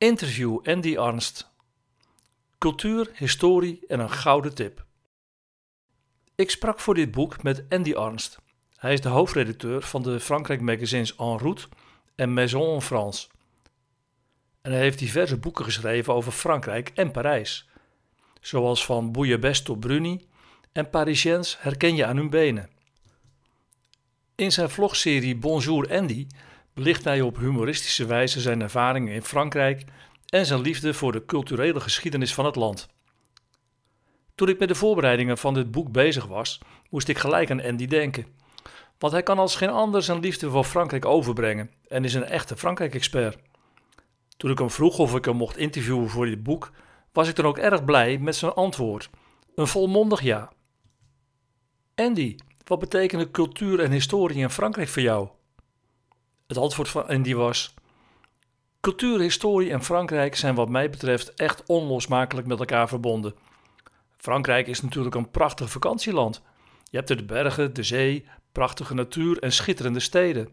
Interview Andy Arnst. Cultuur, historie en een gouden tip. Ik sprak voor dit boek met Andy Arnst. Hij is de hoofdredacteur van de Frankrijk-magazines En Route en Maison en France. En hij heeft diverse boeken geschreven over Frankrijk en Parijs. Zoals Van Bouillabaisse tot Bruni en Parisiens herken je aan hun benen. In zijn vlogserie Bonjour Andy belicht hij op humoristische wijze zijn ervaringen in Frankrijk en zijn liefde voor de culturele geschiedenis van het land. Toen ik met de voorbereidingen van dit boek bezig was, moest ik gelijk aan Andy denken. Want hij kan als geen ander zijn liefde voor Frankrijk overbrengen en is een echte Frankrijk-expert. Toen ik hem vroeg of ik hem mocht interviewen voor dit boek, was ik dan ook erg blij met zijn antwoord. Een volmondig ja. Andy, wat betekenen cultuur en historie in Frankrijk voor jou? Het antwoord van Andy was: cultuur, historie en Frankrijk zijn wat mij betreft echt onlosmakelijk met elkaar verbonden. Frankrijk is natuurlijk een prachtig vakantieland. Je hebt er de bergen, de zee, prachtige natuur en schitterende steden.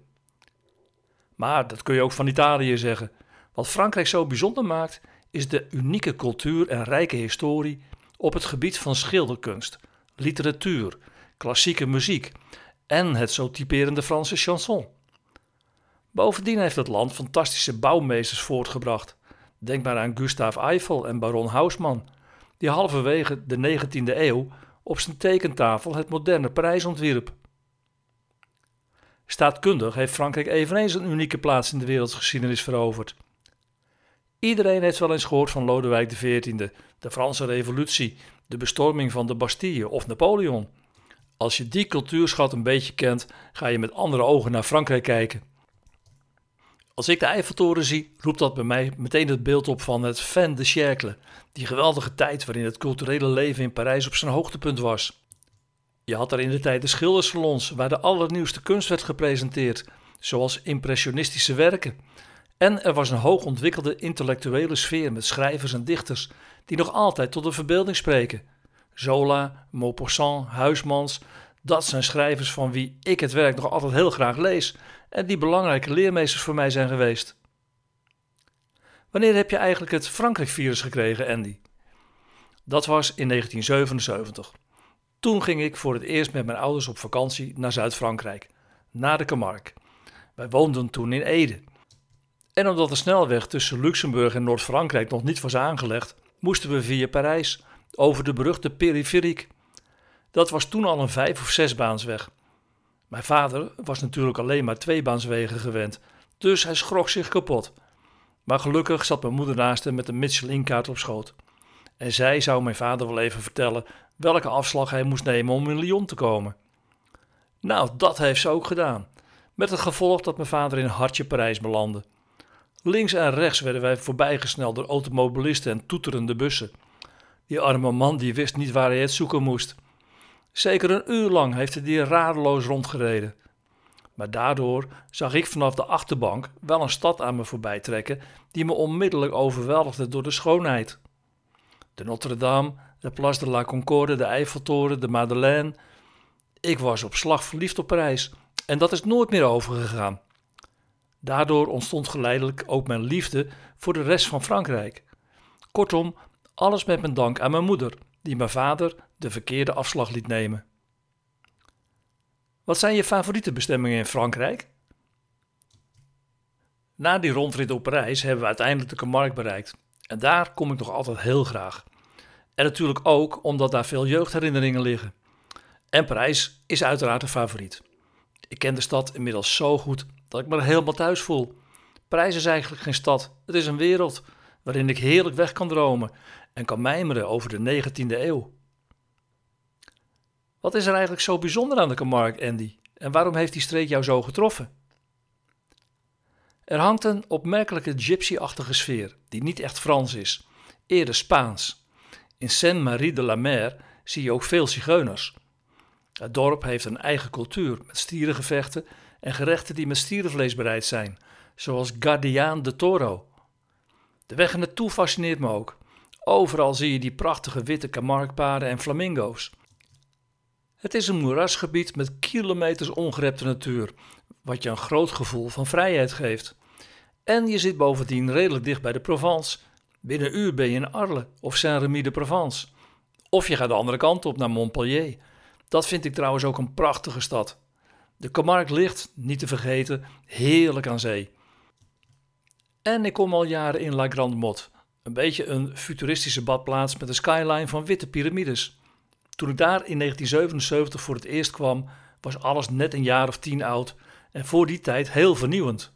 Maar dat kun je ook van Italië zeggen. Wat Frankrijk zo bijzonder maakt, is de unieke cultuur en rijke historie op het gebied van schilderkunst, literatuur, klassieke muziek en het zo typerende Franse chanson. Bovendien heeft het land fantastische bouwmeesters voortgebracht. Denk maar aan Gustave Eiffel en baron Haussmann, die halverwege de 19e eeuw op zijn tekentafel het moderne Parijs ontwierp. Staatkundig heeft Frankrijk eveneens een unieke plaats in de wereldgeschiedenis veroverd. Iedereen heeft wel eens gehoord van Lodewijk XIV, de Franse Revolutie, de bestorming van de Bastille of Napoleon. Als je die cultuurschat een beetje kent, ga je met andere ogen naar Frankrijk kijken. Als ik de Eiffeltoren zie, roept dat bij mij meteen het beeld op van het fin de siècle, die geweldige tijd waarin het culturele leven in Parijs op zijn hoogtepunt was. Je had daar in de tijd de schildersalons waar de allernieuwste kunst werd gepresenteerd, zoals impressionistische werken. En er was een hoogontwikkelde intellectuele sfeer met schrijvers en dichters die nog altijd tot de verbeelding spreken. Zola, Maupassant, Huysmans, dat zijn schrijvers van wie ik het werk nog altijd heel graag lees en die belangrijke leermeesters voor mij zijn geweest. Wanneer heb je eigenlijk het Frankrijk-virus gekregen, Andy? Dat was in 1977. Toen ging ik voor het eerst met mijn ouders op vakantie naar Zuid-Frankrijk, naar de Camargue. Wij woonden toen in Ede. En omdat de snelweg tussen Luxemburg en Noord-Frankrijk nog niet was aangelegd, moesten we via Parijs over de beruchte Périphérique. Dat was toen al een 5- of 6-baansweg. Mijn vader was natuurlijk alleen maar 2-baanswegen gewend, dus hij schrok zich kapot. Maar gelukkig zat mijn moeder naast hem met een Michelin-kaart op schoot. En zij zou mijn vader wel even vertellen welke afslag hij moest nemen om in Lyon te komen. Nou, dat heeft ze ook gedaan. Met het gevolg dat mijn vader in hartje Parijs belandde. Links en rechts werden wij voorbijgesneld door automobilisten en toeterende bussen. Die arme man die wist niet waar hij het zoeken moest. Zeker een uur lang heeft hij die radeloos rondgereden. Maar daardoor zag ik vanaf de achterbank wel een stad aan me voorbij trekken die me onmiddellijk overweldigde door de schoonheid. De Notre-Dame, de Place de la Concorde, de Eiffeltoren, de Madeleine. Ik was op slag verliefd op Parijs en dat is nooit meer overgegaan. Daardoor ontstond geleidelijk ook mijn liefde voor de rest van Frankrijk. Kortom, alles met mijn dank aan mijn moeder, die mijn vader de verkeerde afslag liet nemen. Wat zijn je favoriete bestemmingen in Frankrijk? Na die rondrit op Parijs hebben we uiteindelijk de Camargue bereikt. En daar kom ik nog altijd heel graag. En natuurlijk ook omdat daar veel jeugdherinneringen liggen. En Parijs is uiteraard een favoriet. Ik ken de stad inmiddels zo goed dat ik me er helemaal thuis voel. Parijs is eigenlijk geen stad, het is een wereld waarin ik heerlijk weg kan dromen en kan mijmeren over de 19e eeuw. Wat is er eigenlijk zo bijzonder aan de Camargue, Andy? En waarom heeft die streek jou zo getroffen? Er hangt een opmerkelijke gypsy-achtige sfeer, die niet echt Frans is, eerder Spaans. In Saint-Marie-de-la-Mer zie je ook veel zigeuners. Het dorp heeft een eigen cultuur met stierengevechten en gerechten die met stierenvlees bereid zijn, zoals Gardiaan de Toro. De weg er naartoe fascineert me ook. Overal zie je die prachtige witte Camargue-paarden en flamingo's. Het is een moerasgebied met kilometers ongerepte natuur, wat je een groot gevoel van vrijheid geeft. En je zit bovendien redelijk dicht bij de Provence. Binnen een uur ben je in Arles of Saint-Rémy-de-Provence. Of je gaat de andere kant op naar Montpellier. Dat vind ik trouwens ook een prachtige stad. De Camargue ligt, niet te vergeten, heerlijk aan zee. En ik kom al jaren in La Grande Motte. Een beetje een futuristische badplaats met een skyline van witte piramides. Toen ik daar in 1977 voor het eerst kwam, was alles net een jaar of 10 oud en voor die tijd heel vernieuwend.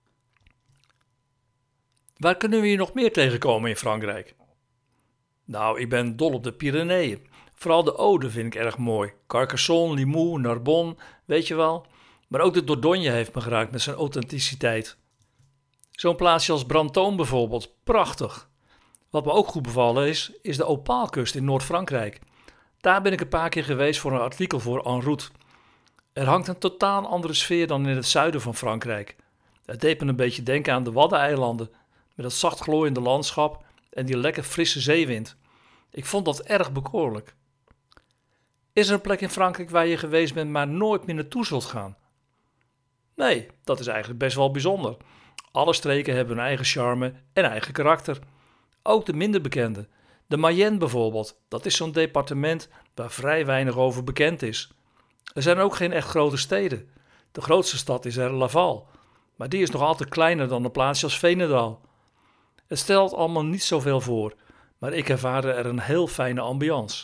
Waar kunnen we hier nog meer tegenkomen in Frankrijk? Nou, ik ben dol op de Pyreneeën. Vooral de Aude vind ik erg mooi. Carcassonne, Limoux, Narbonne, weet je wel. Maar ook de Dordogne heeft me geraakt met zijn authenticiteit. Zo'n plaatsje als Brantôme bijvoorbeeld, prachtig. Wat me ook goed bevallen is de Opaalkust in Noord-Frankrijk. Daar ben ik een paar keer geweest voor een artikel voor En Route. Er hangt een totaal andere sfeer dan in het zuiden van Frankrijk. Het deed me een beetje denken aan de Waddeneilanden, met dat zacht glooiende landschap en die lekker frisse zeewind. Ik vond dat erg bekoorlijk. Is er een plek in Frankrijk waar je geweest bent, maar nooit meer naartoe zult gaan? Nee, dat is eigenlijk best wel bijzonder. Alle streken hebben hun eigen charme en eigen karakter. Ook de minder bekende. De Mayenne bijvoorbeeld, dat is zo'n departement waar vrij weinig over bekend is. Er zijn ook geen echt grote steden. De grootste stad is er Laval, maar die is nog altijd kleiner dan een plaatsje als Veenendaal. Het stelt allemaal niet zoveel voor, maar ik ervaarde er een heel fijne ambiance.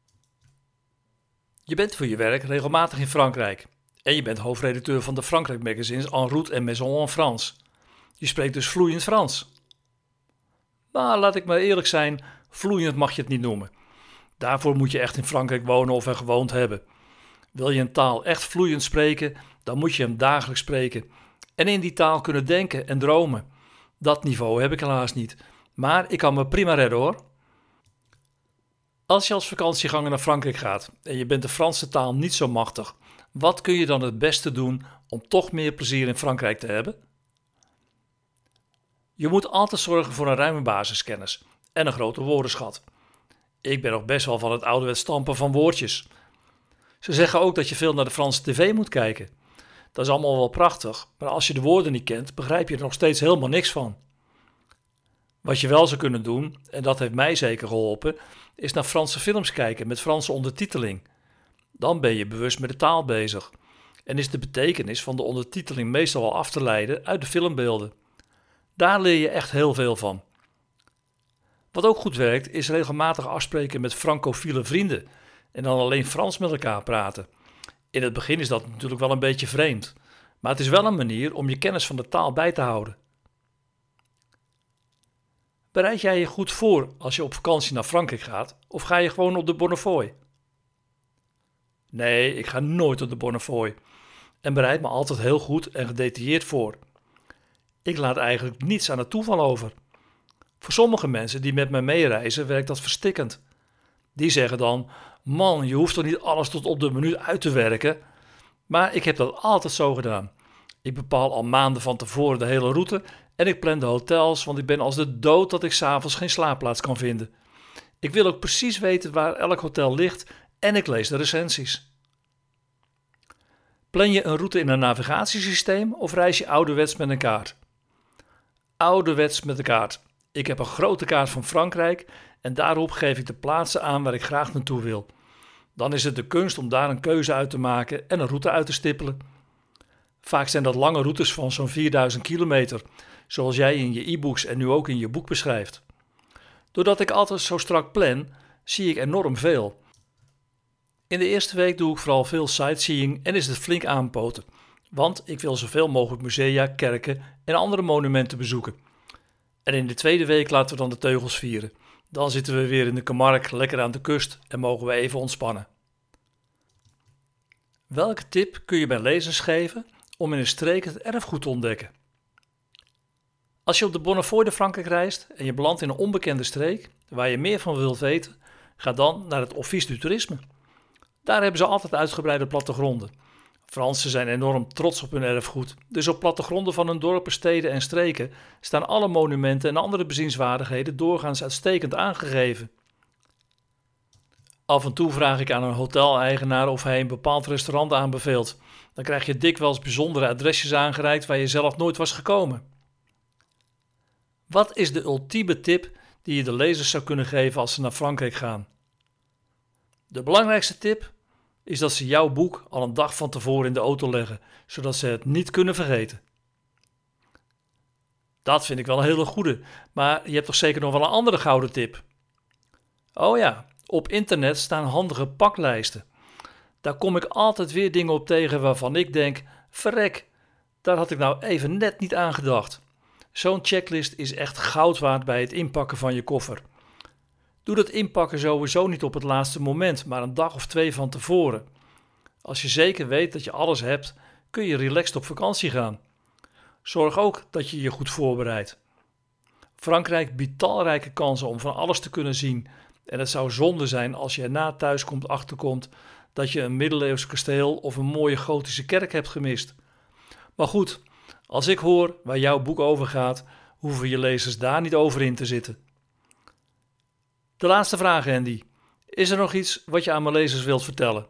Je bent voor je werk regelmatig in Frankrijk en je bent hoofdredacteur van de Frankrijk magazines En Route en Maison en France. Je spreekt dus vloeiend Frans. Maar laat ik maar eerlijk zijn, vloeiend mag je het niet noemen. Daarvoor moet je echt in Frankrijk wonen of er gewoond hebben. Wil je een taal echt vloeiend spreken, dan moet je hem dagelijks spreken. En in die taal kunnen denken en dromen. Dat niveau heb ik helaas niet, maar ik kan me prima redden hoor. Als je als vakantieganger naar Frankrijk gaat en je bent de Franse taal niet zo machtig, wat kun je dan het beste doen om toch meer plezier in Frankrijk te hebben? Je moet altijd zorgen voor een ruime basiskennis en een grote woordenschat. Ik ben nog best wel van het ouderwets stampen van woordjes. Ze zeggen ook dat je veel naar de Franse tv moet kijken. Dat is allemaal wel prachtig, maar als je de woorden niet kent, begrijp je er nog steeds helemaal niks van. Wat je wel zou kunnen doen, en dat heeft mij zeker geholpen, is naar Franse films kijken met Franse ondertiteling. Dan ben je bewust met de taal bezig en is de betekenis van de ondertiteling meestal wel af te leiden uit de filmbeelden. Daar leer je echt heel veel van. Wat ook goed werkt, is regelmatig afspreken met francofiele vrienden en dan alleen Frans met elkaar praten. In het begin is dat natuurlijk wel een beetje vreemd, maar het is wel een manier om je kennis van de taal bij te houden. Bereid jij je goed voor als je op vakantie naar Frankrijk gaat of ga je gewoon op de Bonnefoy? Nee, ik ga nooit op de Bonnefoy en bereid me altijd heel goed en gedetailleerd voor. Ik laat eigenlijk niets aan het toeval over. Voor sommige mensen die met mij meereizen werkt dat verstikkend. Die zeggen dan, man, je hoeft toch niet alles tot op de minuut uit te werken? Maar ik heb dat altijd zo gedaan. Ik bepaal al maanden van tevoren de hele route en ik plan de hotels, want ik ben als de dood dat ik 's avonds geen slaapplaats kan vinden. Ik wil ook precies weten waar elk hotel ligt en ik lees de recensies. Plan je een route in een navigatiesysteem of reis je ouderwets met een kaart? Ouderwets met de kaart. Ik heb een grote kaart van Frankrijk en daarop geef ik de plaatsen aan waar ik graag naartoe wil. Dan is het de kunst om daar een keuze uit te maken en een route uit te stippelen. Vaak zijn dat lange routes van zo'n 4000 kilometer, zoals jij in je e-books en nu ook in je boek beschrijft. Doordat ik altijd zo strak plan, zie ik enorm veel. In de eerste week doe ik vooral veel sightseeing en is het flink aanpoten, want ik wil zoveel mogelijk musea, kerken en andere monumenten bezoeken. En in de tweede week laten we dan de teugels vieren. Dan zitten we weer in de Camargue lekker aan de kust en mogen we even ontspannen. Welke tip kun je bij lezers geven om in een streek het erfgoed te ontdekken? Als je op de Bonnefoy de Frankrijk reist en je belandt in een onbekende streek waar je meer van wilt weten, ga dan naar het Office du Tourisme. Daar hebben ze altijd uitgebreide plattegronden. Fransen zijn enorm trots op hun erfgoed, dus op plattegronden van hun dorpen, steden en streken staan alle monumenten en andere bezienswaardigheden doorgaans uitstekend aangegeven. Af en toe vraag ik aan een hoteleigenaar of hij een bepaald restaurant aanbeveelt. Dan krijg je dikwijls bijzondere adresjes aangereikt waar je zelf nooit was gekomen. Wat is de ultieme tip die je de lezers zou kunnen geven als ze naar Frankrijk gaan? De belangrijkste tip is dat ze jouw boek al een dag van tevoren in de auto leggen, zodat ze het niet kunnen vergeten. Dat vind ik wel een hele goede, maar je hebt toch zeker nog wel een andere gouden tip? Oh ja, op internet staan handige paklijsten. Daar kom ik altijd weer dingen op tegen waarvan ik denk, verrek, daar had ik nou even net niet aan gedacht. Zo'n checklist is echt goud waard bij het inpakken van je koffer. Doe dat inpakken sowieso niet op het laatste moment, maar een dag of 2 van tevoren. Als je zeker weet dat je alles hebt, kun je relaxed op vakantie gaan. Zorg ook dat je je goed voorbereidt. Frankrijk biedt talrijke kansen om van alles te kunnen zien en het zou zonde zijn als je erna thuiskomt achterkomt dat je een middeleeuws kasteel of een mooie gotische kerk hebt gemist. Maar goed, als ik hoor waar jouw boek over gaat, hoeven je lezers daar niet over in te zitten. De laatste vraag, Andy. Is er nog iets wat je aan mijn lezers wilt vertellen?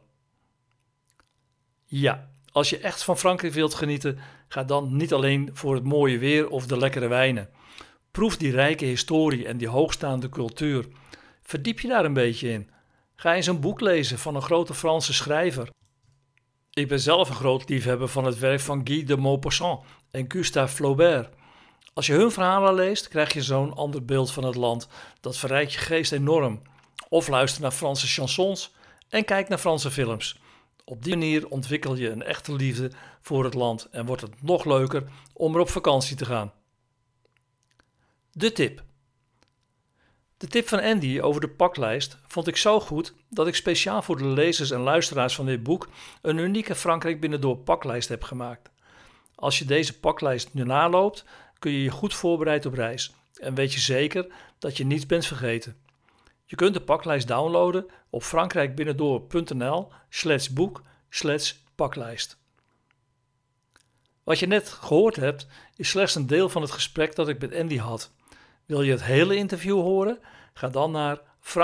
Ja, als je echt van Frankrijk wilt genieten, ga dan niet alleen voor het mooie weer of de lekkere wijnen. Proef die rijke historie en die hoogstaande cultuur. Verdiep je daar een beetje in. Ga eens een boek lezen van een grote Franse schrijver. Ik ben zelf een groot liefhebber van het werk van Guy de Maupassant en Gustave Flaubert. Als je hun verhalen leest, krijg je zo'n ander beeld van het land. Dat verrijkt je geest enorm. Of luister naar Franse chansons en kijk naar Franse films. Op die manier ontwikkel je een echte liefde voor het land en wordt het nog leuker om er op vakantie te gaan. De tip. De tip van Andy over de paklijst vond ik zo goed dat ik speciaal voor de lezers en luisteraars van dit boek een unieke Frankrijk binnendoor paklijst heb gemaakt. Als je deze paklijst nu naloopt, kun je je goed voorbereid op reis en weet je zeker dat je niets bent vergeten. Je kunt de paklijst downloaden op frankrijkbinnendoor.nl/boek/paklijst. Wat je net gehoord hebt is slechts een deel van het gesprek dat ik met Andy had. Wil je het hele interview horen? Ga dan naar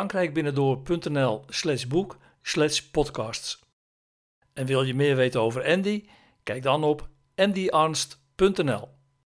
frankrijkbinnendoor.nl/boek/podcasts. En wil je meer weten over Andy? Kijk dan op andyarnst.nl.